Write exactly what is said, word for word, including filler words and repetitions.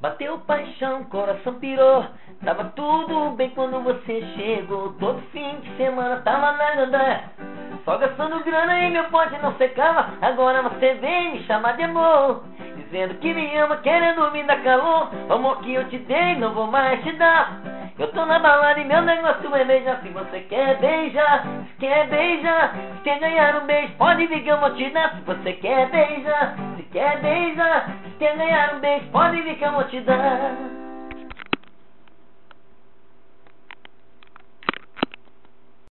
Bateu paixão, coração pirou. Tava tudo bem quando você chegou. Todo fim de semana tava na gandaia, só gastando grana e meu pote não secava. Agora você vem me chamar de amor, dizendo que me ama, querendo me dar calor. O amor que eu te dei não vou mais te dar. Eu tô na balada e meu negócio é beijar. Se você quer beijar, se quer beijar, se quer ganhar um beijo, pode vir que eu vou te dar. Se você quer beijar, se quer beijar, se quer ganhar um beijo, pode vir que eu vou te dar.